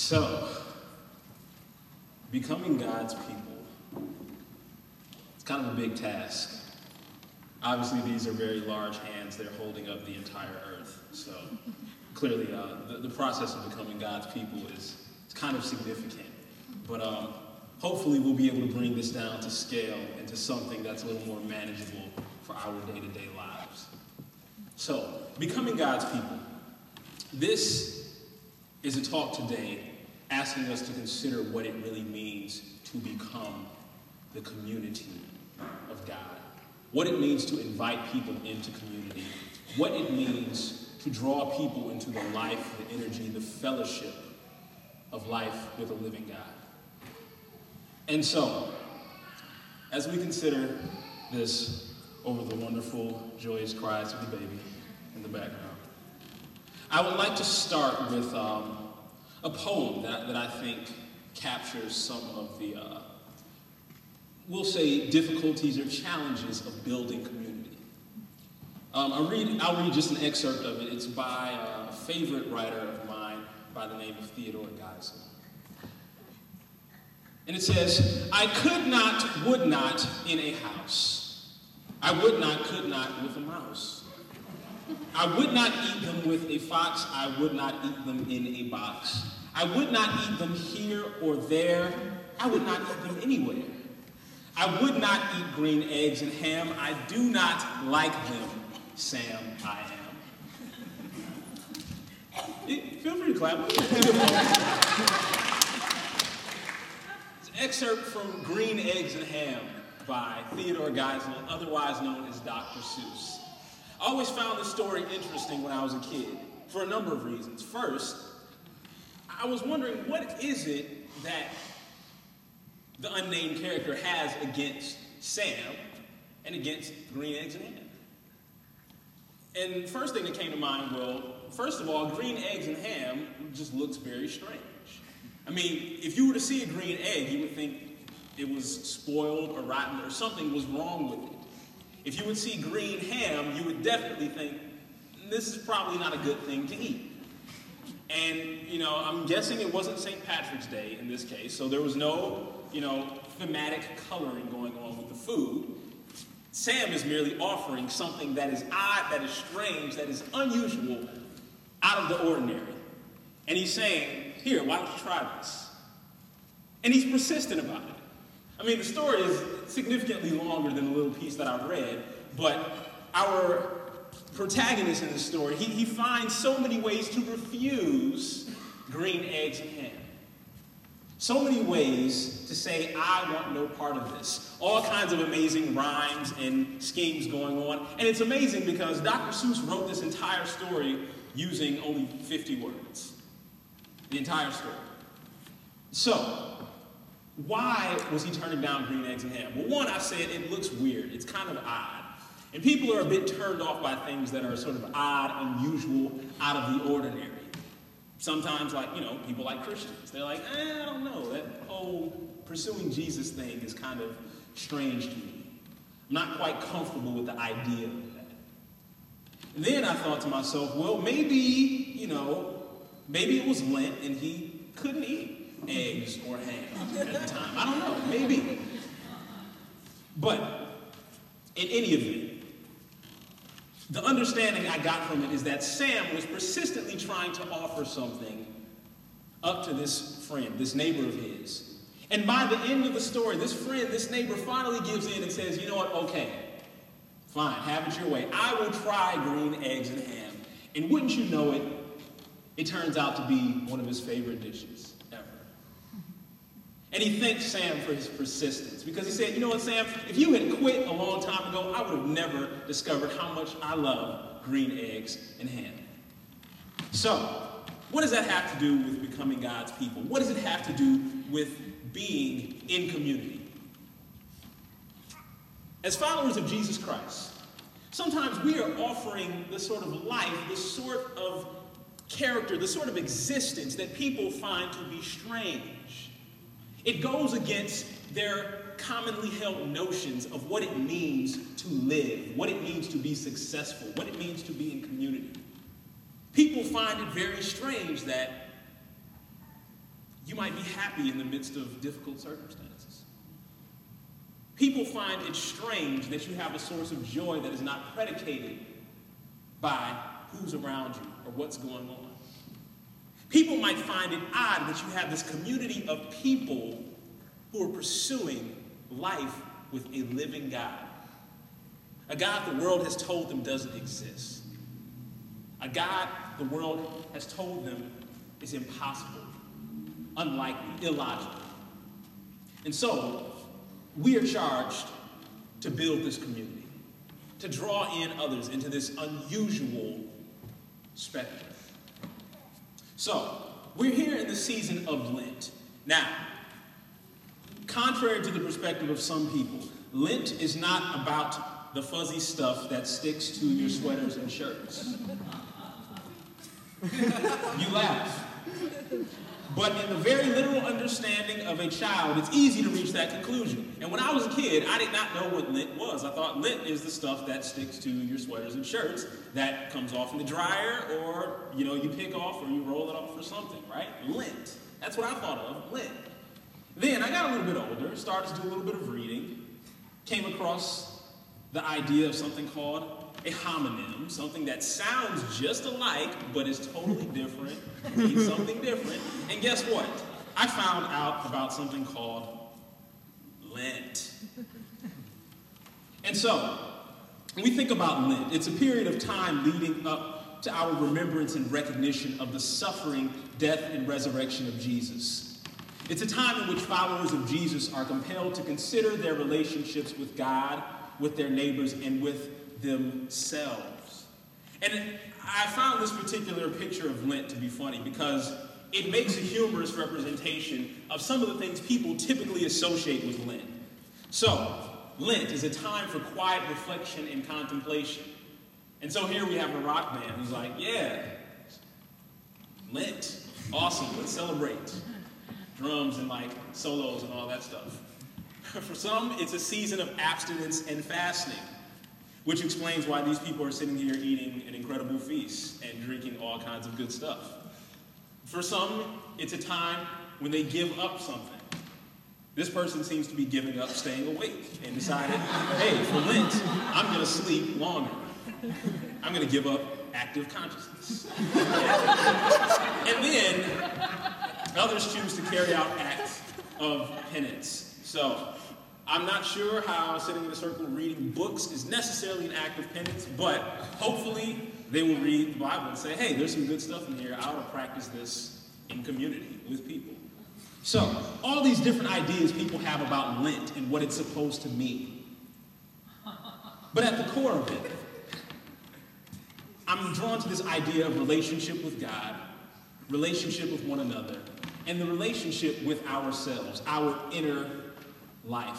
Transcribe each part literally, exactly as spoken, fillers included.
So, becoming God's people, it's kind of a big task. Obviously, these are very large hands. They're holding up the entire earth. So, clearly, uh, the, the process of becoming God's people is it's kind of significant. But um, hopefully, we'll be able to bring this down to scale and to something that's a little more manageable for our day-to-day lives. So, becoming God's people. This is a talk today asking us to consider what it really means to become the community of God. What it means to invite people into community. What it means to draw people into the life, the energy, the fellowship of life with a living God. And so, as we consider this over the wonderful, joyous cries of the baby in the background, I would like to start with um, a poem that, that I think captures some of the, uh, we'll say, difficulties or challenges of building community. Um, I'll, read, I'll read just an excerpt of it. It's by a favorite writer of mine by the name of Theodore Geisel. And it says, I could not, would not in a house. I would not, could not with a mouse. I would not eat them with a fox. I would not eat them in a box. I would not eat them here or there. I would not eat them anywhere. I would not eat green eggs and ham. I do not like them, Sam, I am. It, feel free to clap. It's an excerpt from Green Eggs and Ham by Theodore Geisel, otherwise known as Doctor Seuss. I always found this story interesting when I was a kid for a number of reasons. First, I was wondering, what is it that the unnamed character has against Sam and against green eggs and ham? And the first thing that came to mind, well, first of all, green eggs and ham just looks very strange. I mean, if you were to see a green egg, you would think it was spoiled or rotten or something was wrong with it. If you would see green ham, you would definitely think, this is probably not a good thing to eat. And, you know, I'm guessing it wasn't Saint Patrick's Day in this case, so there was no, you know, thematic coloring going on with the food. Sam is merely offering something that is odd, that is strange, that is unusual, out of the ordinary. And he's saying, here, why don't you try this? And he's persistent about it. I mean, the story is significantly longer than the little piece that I read, but our protagonist in the story, he, he finds so many ways to refuse green eggs and ham. So many ways to say, I want no part of this. All kinds of amazing rhymes and schemes going on. And it's amazing because Doctor Seuss wrote this entire story using only fifty words. The entire story. So, why was he turning down green eggs and ham? Well, one, I said it looks weird. It's kind of odd. And people are a bit turned off by things that are sort of odd, unusual, out of the ordinary. Sometimes, like, you know, people like Christians. They're like, eh, I don't know. That whole pursuing Jesus thing is kind of strange to me. I'm not quite comfortable with the idea of that. And then I thought to myself, well, maybe, you know, maybe it was Lent and he couldn't eat eggs or ham at the time. I don't know, maybe. But in any event, the understanding I got from it is that Sam was persistently trying to offer something up to this friend, this neighbor of his. And by the end of the story, this friend, this neighbor finally gives in and says, you know what, okay, fine, have it your way. I will try green eggs and ham. And wouldn't you know it, it turns out to be one of his favorite dishes. And he thanked Sam for his persistence because he said, you know what, Sam, if you had quit a long time ago, I would have never discovered how much I love green eggs and ham. So, what does that have to do with becoming God's people? What does it have to do with being in community? As followers of Jesus Christ, sometimes we are offering the sort of life, the sort of character, the sort of existence that people find to be strange. It goes against their commonly held notions of what it means to live, what it means to be successful, what it means to be in community. People find it very strange that You might be happy in the midst of difficult circumstances. People find it strange that you have a source of joy that is not predicated by who's around you or what's going on. People might find it odd that you have this community of people who are pursuing life with a living God. A God the world has told them doesn't exist. A God the world has told them is impossible, unlikely, illogical. And so, we are charged to build this community, to draw in others into this unusual spectrum. So, we're here in the season of Lent. Now, contrary to the perspective of some people, Lent is not about the fuzzy stuff that sticks to your sweaters and shirts. You laugh. But in the very literal understanding of a child, it's easy to reach that conclusion. And when I was a kid, I did not know what Lent was. I thought Lent is the stuff that sticks to your sweaters and shirts that comes off in the dryer, or, you know, you pick off or you roll it off or something, right? Lent. That's what I thought of, Lent. Then I got a little bit older, started to do a little bit of reading, came across the idea of something called a homonym, something that sounds just alike, but is totally different, means something different. And guess what? I found out about something called Lent. And so, when we think about Lent, it's a period of time leading up to our remembrance and recognition of the suffering, death, and resurrection of Jesus. It's a time in which followers of Jesus are compelled to consider their relationships with God, with their neighbors, and with themselves. And I found this particular picture of Lent to be funny because it makes a humorous representation of some of the things people typically associate with Lent. So, Lent is a time for quiet reflection and contemplation. And so here we have a rock band who's like, yeah, Lent, awesome, let's celebrate. Drums and like solos and all that stuff. For some, it's a season of abstinence and fasting, which explains why these people are sitting here eating an incredible feast and drinking all kinds of good stuff. For some, it's a time when they give up something. This person seems to be giving up staying awake and decided, hey, for Lent, I'm going to sleep longer. I'm going to give up active consciousness. And then others choose to carry out acts of penance. So, I'm not sure how sitting in a circle reading books is necessarily an act of penance, but hopefully they will read the Bible and say, hey, there's some good stuff in here. I ought to practice this in community with people. So, all these different ideas people have about Lent and what it's supposed to mean. But at the core of it, I'm drawn to this idea of relationship with God, relationship with one another, and the relationship with ourselves, our inner life.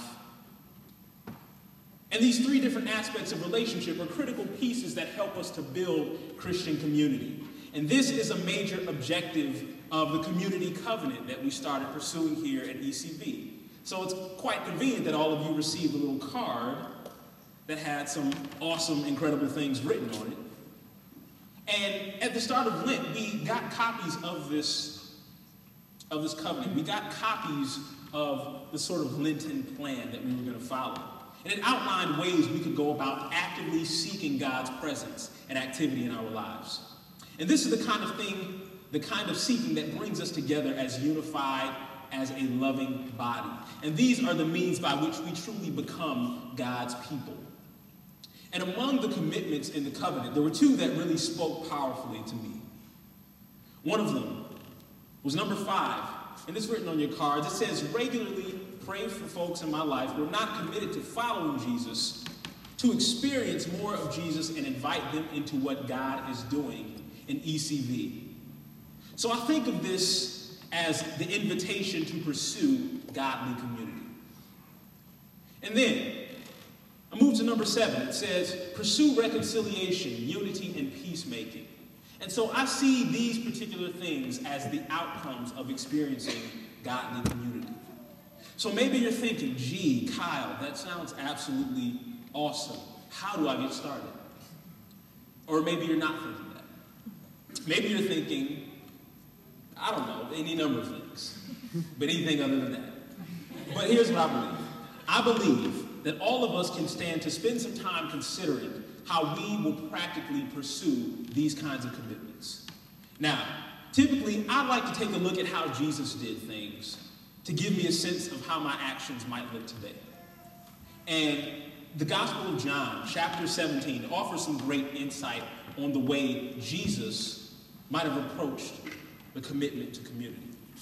And these three different aspects of relationship are critical pieces that help us to build Christian community. And this is a major objective of the community covenant that we started pursuing here at E C V. So it's quite convenient that all of you received a little card that had some awesome, incredible things written on it. And at the start of Lent, we got copies of this, of this covenant. We got copies of the sort of Lenten plan that we were going to follow. And it outlined ways we could go about actively seeking God's presence and activity in our lives. And this is the kind of thing, the kind of seeking that brings us together as unified, as a loving body. And these are the means by which we truly become God's people. And among the commitments in the covenant, there were two that really spoke powerfully to me. One of them was number five, and it's written on your cards. It says, regularly pray for folks in my life who are not committed to following Jesus, to experience more of Jesus and invite them into what God is doing in E C V. So I think of this as the invitation to pursue godly community. And then, I move to number seven. It says, pursue reconciliation, unity, and peacemaking. And so I see these particular things as the outcomes of experiencing godly community. So maybe you're thinking, gee, Kyle, that sounds absolutely awesome. How do I get started? Or maybe you're not thinking that. Maybe you're thinking, I don't know, any number of things. but anything other than that. But here's what I believe. I believe that all of us can stand to spend some time considering how we will practically pursue these kinds of commitments. Now, typically, I like to take a look at how Jesus did things to give me a sense of how my actions might look today. And the Gospel of John, chapter seventeen, offers some great insight on the way Jesus might have approached the commitment to community.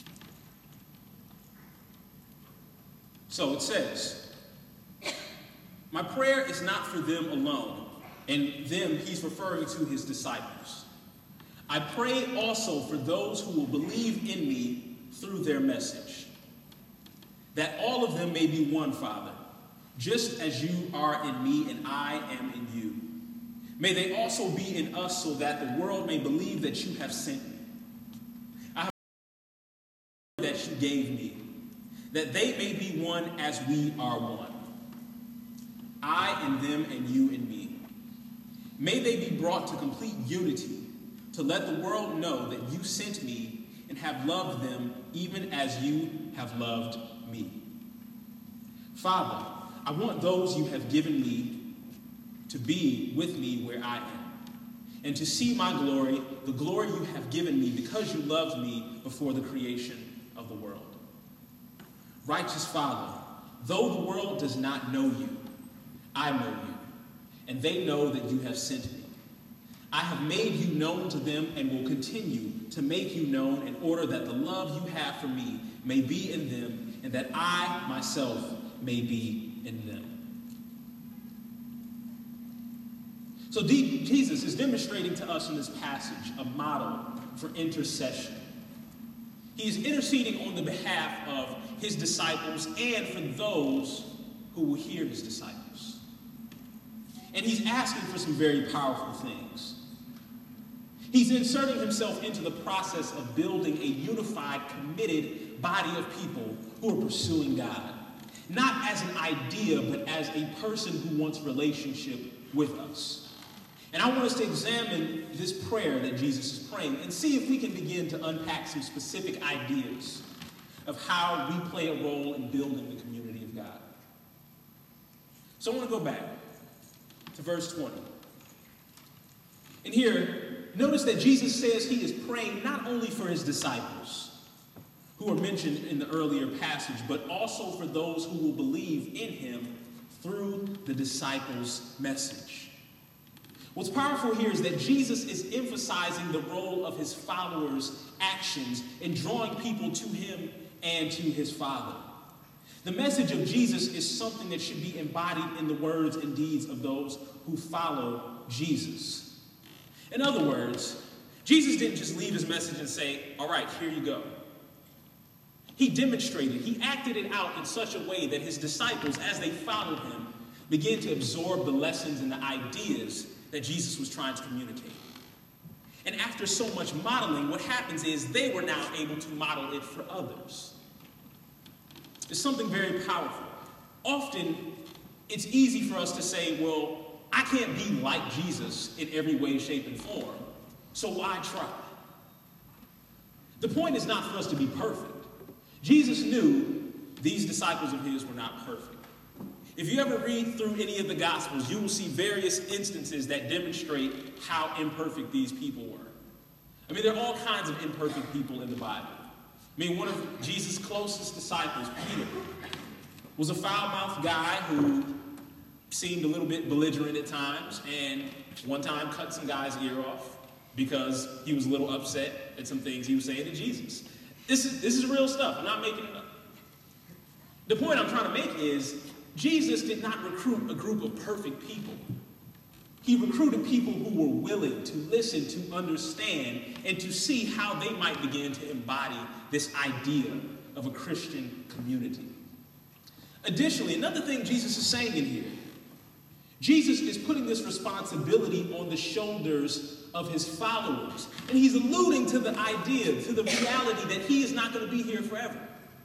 So it says, "My prayer is not for them alone," and them he's referring to his disciples. "I pray also for those who will believe in me through their message, that all of them may be one, Father, just as you are in me and I am in you. May they also be in us so that the world may believe that you have sent me. I have that you gave me, that they may be one as we are one. I in them and you in me. May they be brought to complete unity, to let the world know that you sent me and have loved them even as you have loved me. Father, I want those you have given me to be with me where I am, and to see my glory, the glory you have given me because you loved me before the creation of the world. Righteous Father, though the world does not know you, I know you, and they know that you have sent me. I have made you known to them and will continue to make you known in order that the love you have for me may be in them and that I myself may be in them." So Jesus is demonstrating to us in this passage a model for intercession. He is interceding on the behalf of his disciples and for those who will hear his disciples. And he's asking for some very powerful things. He's inserting himself into the process of building a unified, committed body of people who are pursuing God. Not as an idea, but as a person who wants relationship with us. And I want us to examine this prayer that Jesus is praying and see if we can begin to unpack some specific ideas of how we play a role in building the community of God. So I want to go back to verse twenty. And here, notice that Jesus says he is praying not only for his disciples, who are mentioned in the earlier passage, but also for those who will believe in him through the disciples' message. What's powerful here is that Jesus is emphasizing the role of his followers' actions in drawing people to him and to his Father. The message of Jesus is something that should be embodied in the words and deeds of those who follow Jesus. In other words, Jesus didn't just leave his message and say, "All right, here you go." He demonstrated, he acted it out in such a way that his disciples, as they followed him, began to absorb the lessons and the ideas that Jesus was trying to communicate. And after so much modeling, what happens is they were now able to model it for others. It's something very powerful. Often, it's easy for us to say, well, I can't be like Jesus in every way, shape, and form, so why try? The point is not for us to be perfect. Jesus knew these disciples of his were not perfect. If you ever read through any of the Gospels, you will see various instances that demonstrate how imperfect these people were. I mean, there are all kinds of imperfect people in the Bible. I mean, one of Jesus' closest disciples, Peter, was a foul-mouthed guy who seemed a little bit belligerent at times, and one time cut some guy's ear off because he was a little upset at some things he was saying to Jesus. This is, this is real stuff. I'm not making it up. The point I'm trying to make is Jesus did not recruit a group of perfect people. He recruited people who were willing to listen, to understand, and to see how they might begin to embody this idea of a Christian community. Additionally, another thing Jesus is saying in here, Jesus is putting this responsibility on the shoulders of his followers. And he's alluding to the idea, to the reality that he is not going to be here forever.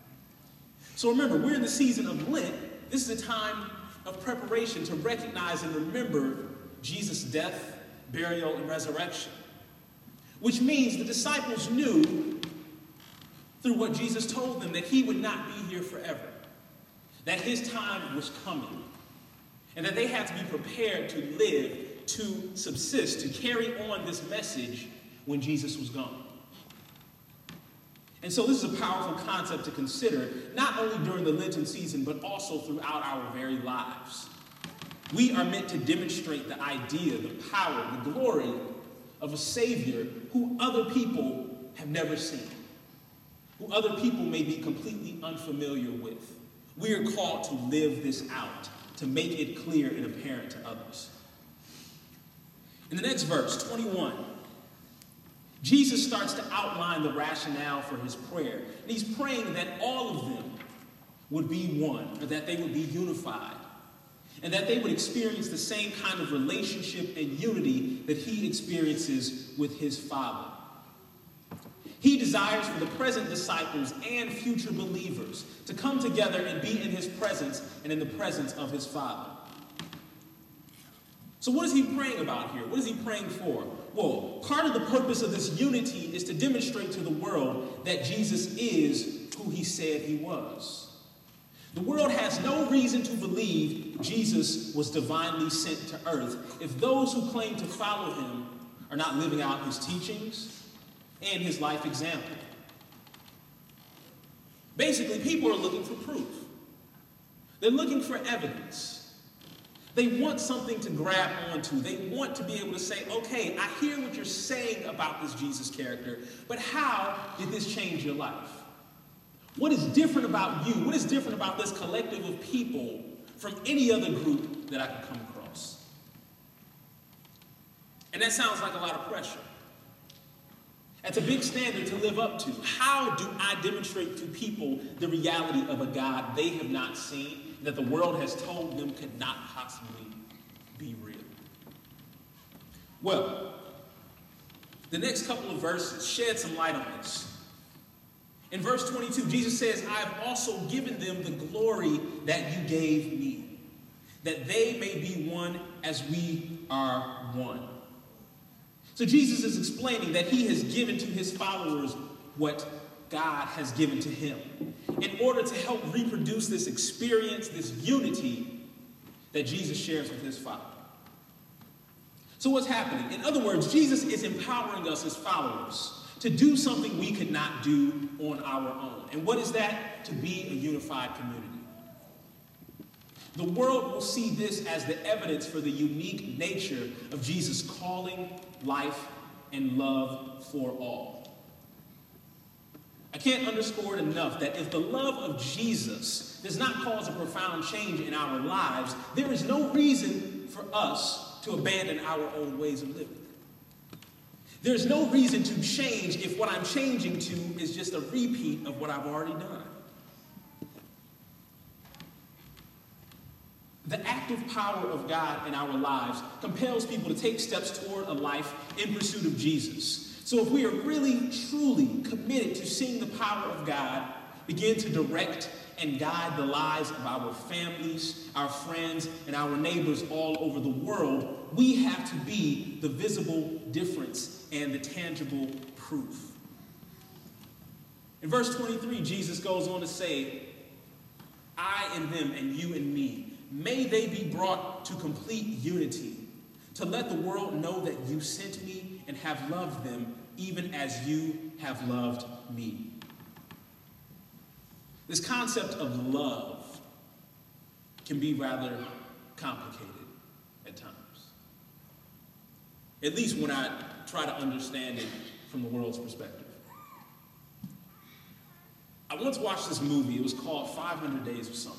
So remember, we're in the season of Lent. This is a time of preparation to recognize and remember Jesus' death, burial, and resurrection. Which means the disciples knew through what Jesus told them, that he would not be here forever, that his time was coming, and that they had to be prepared to live, to subsist, to carry on this message when Jesus was gone. And so this is a powerful concept to consider, not only during the Lenten season, but also throughout our very lives. We are meant to demonstrate the idea, the power, the glory of a Savior who other people have never seen, who other people may be completely unfamiliar with. We are called to live this out, to make it clear and apparent to others. In the next verse, twenty-one, Jesus starts to outline the rationale for his prayer. And he's praying that all of them would be one, or that they would be unified, and that they would experience the same kind of relationship and unity that he experiences with his Father. He desires for the present disciples and future believers to come together and be in his presence and in the presence of his Father. So what is he praying about here? What is he praying for? Well, part of the purpose of this unity is to demonstrate to the world that Jesus is who he said he was. The world has no reason to believe Jesus was divinely sent to earth if those who claim to follow him are not living out his teachings and his life example. Basically, people are looking for proof. They're looking for evidence. They want something to grab onto. They want to be able to say, okay, I hear what you're saying about this Jesus character, but how did this change your life? What is different about you? What is different about this collective of people from any other group that I could come across? And that sounds like a lot of pressure. That's a big standard to live up to. How do I demonstrate to people the reality of a God they have not seen, that the world has told them could not possibly be real? Well, the next couple of verses shed some light on this. In verse twenty-two, Jesus says, I have also given them the glory that you gave me, that they may be one as we are one. So Jesus is explaining that he has given to his followers what God has given to him in order to help reproduce this experience, this unity that Jesus shares with his Father. So what's happening? In other words, Jesus is empowering us as followers to do something we could not do on our own. And what is that? To be a unified community. The world will see this as the evidence for the unique nature of Jesus' calling, life, and love for all. I can't underscore it enough that if the love of Jesus does not cause a profound change in our lives, there is no reason for us to abandon our own ways of living. There's no reason to change if what I'm changing to is just a repeat of what I've already done. The active power of God in our lives compels people to take steps toward a life in pursuit of Jesus. So if we are really, truly committed to seeing the power of God begin to direct and guide the lives of our families, our friends, and our neighbors all over the world, we have to be the visible difference and the tangible proof. In verse twenty-three, Jesus goes on to say, I and them and you and me, may they be brought to complete unity, to let the world know that you sent me and have loved them even as you have loved me. This concept of love can be rather complicated at times. At least when I try to understand it from the world's perspective. I once watched this movie. It was called five hundred Days of Summer.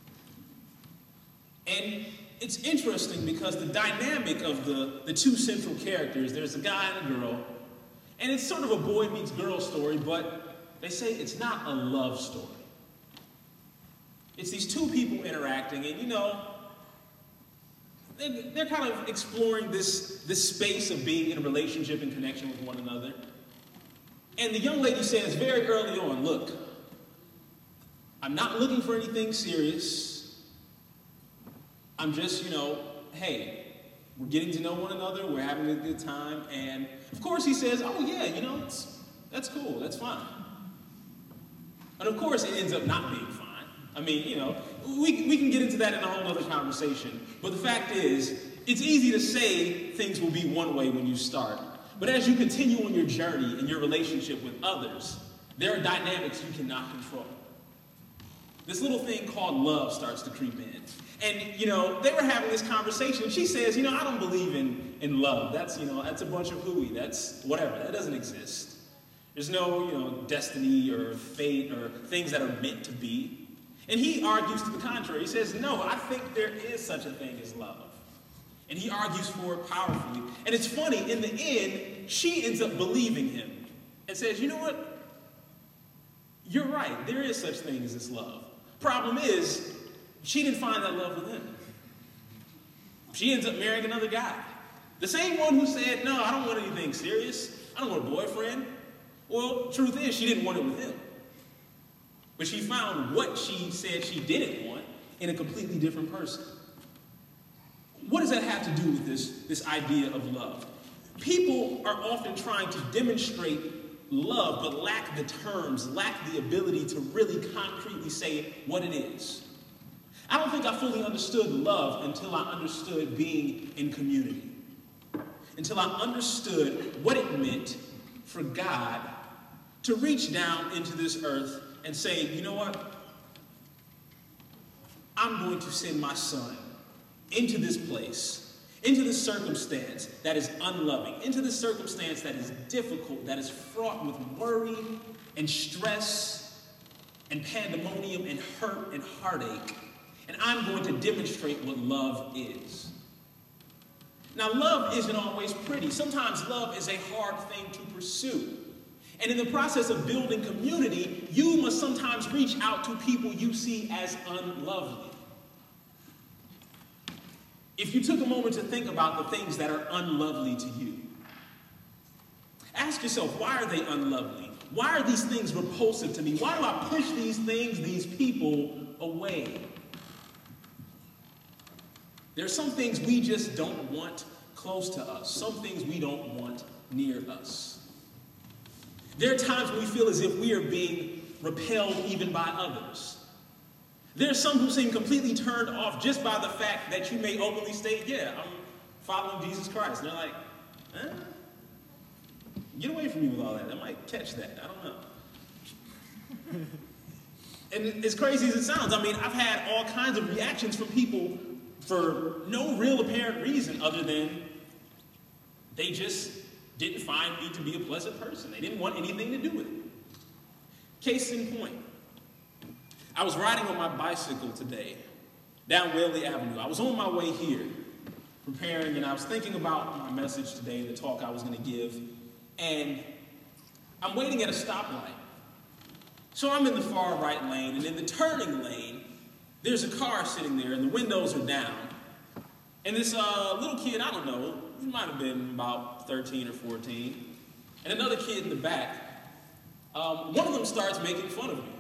And it's interesting because the dynamic of the, the two central characters, there's a guy and a girl, and it's sort of a boy meets girl story, but they say it's not a love story. It's these two people interacting, and you know, they're kind of exploring this, this space of being in a relationship and connection with one another. And the young lady says very early on, look, I'm not looking for anything serious. I'm just, you know, hey, we're getting to know one another, we're having a good time. And of course he says, oh yeah, you know, it's, that's cool, that's fine. And of course, it ends up not being fine. I mean, you know, we, we can get into that in a whole other conversation. But the fact is, it's easy to say things will be one way when you start. But as you continue on your journey in your relationship with others, there are dynamics you cannot control. This little thing called love starts to creep in. And, you know, they were having this conversation. She says, you know, I don't believe in, in love. That's, you know, that's a bunch of hooey. That's whatever. That doesn't exist. There's no, you know, destiny or fate or things that are meant to be. And he argues to the contrary. He says, no, I think there is such a thing as love. And he argues for it powerfully. And it's funny, in the end, she ends up believing him and says, you know what? You're right. There is such thing as this love. Problem is, she didn't find that love with him. She ends up marrying another guy. The same one who said, no, I don't want anything serious. I don't want a boyfriend. Well, truth is, she didn't want it with him. But she found what she said she didn't want in a completely different person. What does that have to do with this, this idea of love? People are often trying to demonstrate love, but lack the terms, lack the ability to really concretely say what it is. I don't think I fully understood love until I understood being in community. Until I understood what it meant for God to reach down into this earth and say, you know what? I'm going to send my son into this place, into this circumstance that is unloving, into this circumstance that is difficult, that is fraught with worry and stress and pandemonium and hurt and heartache. And I'm going to demonstrate what love is. Now, love isn't always pretty. Sometimes love is a hard thing to pursue. And in the process of building community, you must sometimes reach out to people you see as unlovely. If you took a moment to think about the things that are unlovely to you, ask yourself, why are they unlovely? Why are these things repulsive to me? Why do I push these things, these people, away? There are some things we just don't want close to us. Some things we don't want near us. There are times when we feel as if we are being repelled even by others. There are some who seem completely turned off just by the fact that you may openly state, yeah, I'm following Jesus Christ. And they're like, eh? Get away from me with all that. I might catch that. I don't know. And as crazy as it sounds, I mean, I've had all kinds of reactions from people for no real apparent reason other than they just didn't find me to be a pleasant person. They didn't want anything to do with it. Case in point, I was riding on my bicycle today down Whaley Avenue. I was on my way here preparing, and I was thinking about my message today, the talk I was going to give, and I'm waiting at a stoplight. So I'm in the far right lane, and in the turning lane, there's a car sitting there, and the windows are down. And this uh, little kid, I don't know, he might have been about thirteen or fourteen, and another kid in the back, um, one of them starts making fun of me.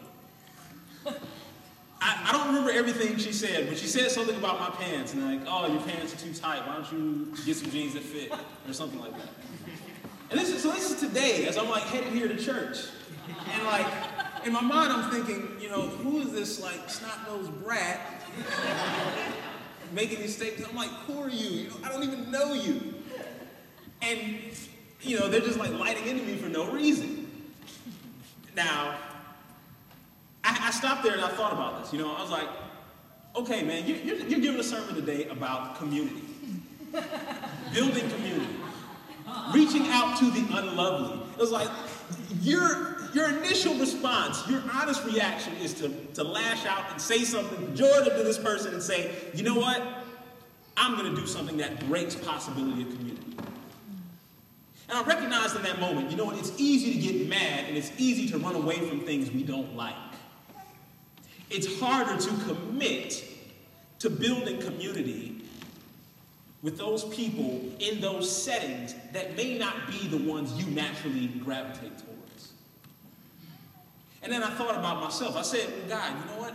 I, I don't remember everything she said, but she said something about my pants, and like, oh, your pants are too tight, why don't you get some jeans that fit, or something like that. And this is, so this is today, as I'm like headed here to church, and like, in my mind I'm thinking, you know, who is this like snot-nosed brat making these statements? I'm like, who are you? You know, I don't even know you. And, you know, they're just like lighting into me for no reason. Now, I, I stopped there and I thought about this. You know, I was like, okay, man, you, you're, you're giving a sermon today about community. Building community. Reaching out to the unlovely. It was like, your, your initial response, your honest reaction is to, to lash out and say something pejorative to this person and say, you know what? I'm going to do something that breaks possibility of community. And I recognized in that moment, you know what? It's easy to get mad and it's easy to run away from things we don't like. It's harder to commit to building community with those people in those settings that may not be the ones you naturally gravitate towards. And then I thought about myself. I said, well, God, you know what?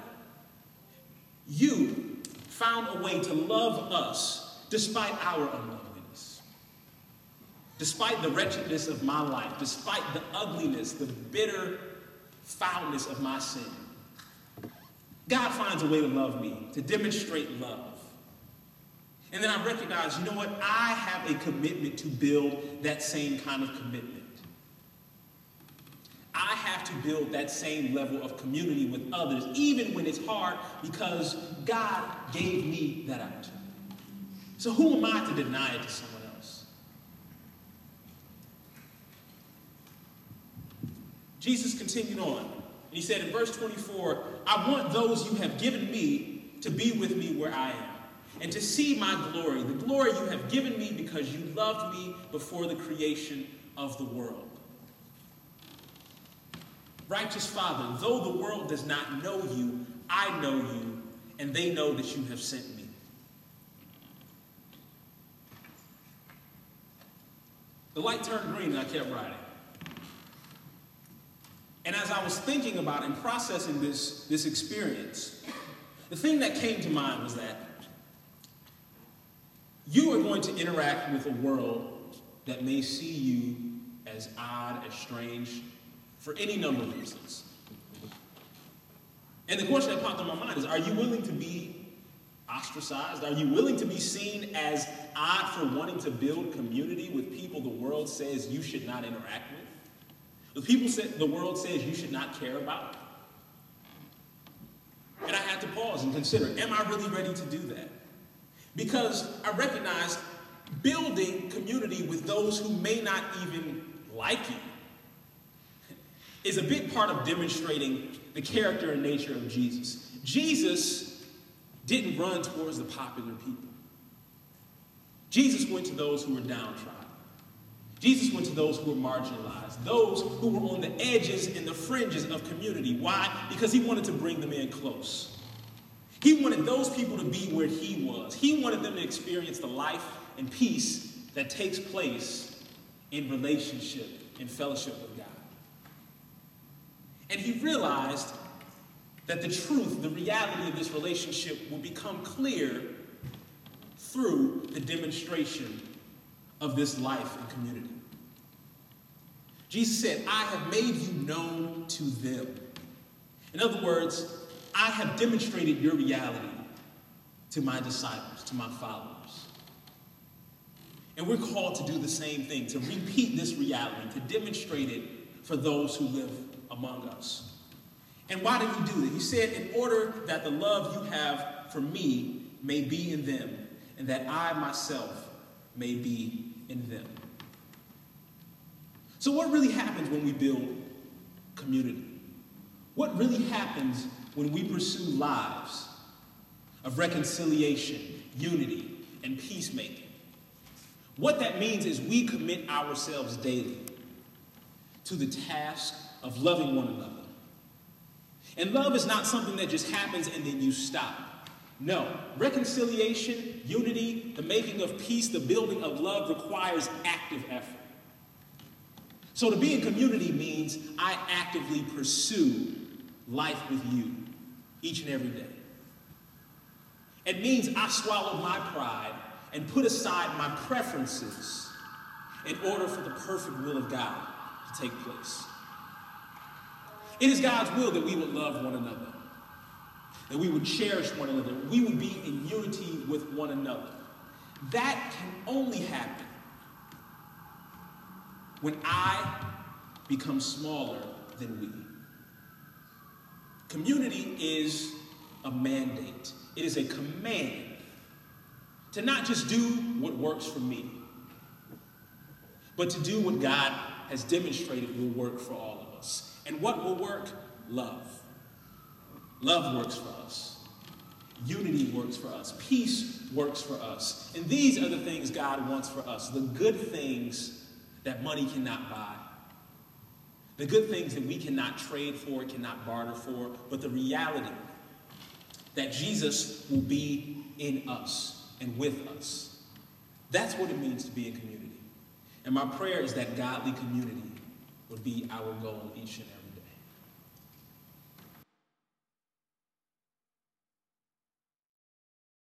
You found a way to love us despite our unloveliness. Despite the wretchedness of my life, despite the ugliness, the bitter foulness of my sin, God finds a way to love me, to demonstrate love. And then I recognize, you know what? I have a commitment to build that same kind of commitment. I have to build that same level of community with others, even when it's hard, because God gave me that opportunity. So who am I to deny it to someone else? Jesus continued on, and he said in verse twenty-four, I want those you have given me to be with me where I am, and to see my glory, the glory you have given me because you loved me before the creation of the world. Righteous Father, though the world does not know you, I know you, and they know that you have sent me. The light turned green and I kept riding. And as I was thinking about and processing this, this experience, the thing that came to mind was that you are going to interact with a world that may see you as odd, as strange, for any number of reasons. And the question that popped in my mind is, are you willing to be ostracized? Are you willing to be seen as odd for wanting to build community with people the world says you should not interact with? With people that the world says you should not care about? And I had to pause and consider, am I really ready to do that? Because I recognize building community with those who may not even like you is a big part of demonstrating the character and nature of Jesus. Jesus didn't run towards the popular people. Jesus went to those who were downtrodden. Jesus went to those who were marginalized, those who were on the edges and the fringes of community. Why? Because he wanted to bring them in close. He wanted those people to be where he was. He wanted them to experience the life and peace that takes place in relationship and fellowship with God. And he realized that the truth, the reality of this relationship will become clear through the demonstration of this life and community. Jesus said, I have made you known to them. In other words, I have demonstrated your reality to my disciples, to my followers. And we're called to do the same thing, to repeat this reality, to demonstrate it for those who live among us. And why did he do that? He said, in order that the love you have for me may be in them, and that I myself may be in them. So what really happens when we build community? What really happens when we pursue lives of reconciliation, unity, and peacemaking? What that means is we commit ourselves daily to the task of loving one another. And love is not something that just happens and then you stop. No, reconciliation, unity, the making of peace, the building of love requires active effort. So to be in community means I actively pursue life with you each and every day. It means I swallow my pride and put aside my preferences in order for the perfect will of God to take place. It is God's will that we would love one another, that we would cherish one another, we would be in unity with one another. That can only happen when I become smaller than we. Community is a mandate. It is a command to not just do what works for me, but to do what God has demonstrated will work for all of us. And what will work? Love. Love works for us. Unity works for us. Peace works for us. And these are the things God wants for us. The good things that money cannot buy. The good things that we cannot trade for, cannot barter for. But the reality that Jesus will be in us and with us. That's what it means to be in community. And my prayer is that godly community would be our goal each and every day.